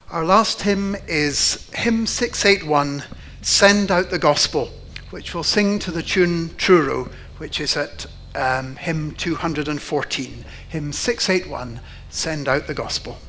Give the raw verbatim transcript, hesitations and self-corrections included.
Our last hymn is hymn six eighty-one, Send Out the Gospel, which we'll sing to the tune Truro, which is at um, hymn two hundred fourteen. Hymn six eighty-one, Send Out the Gospel.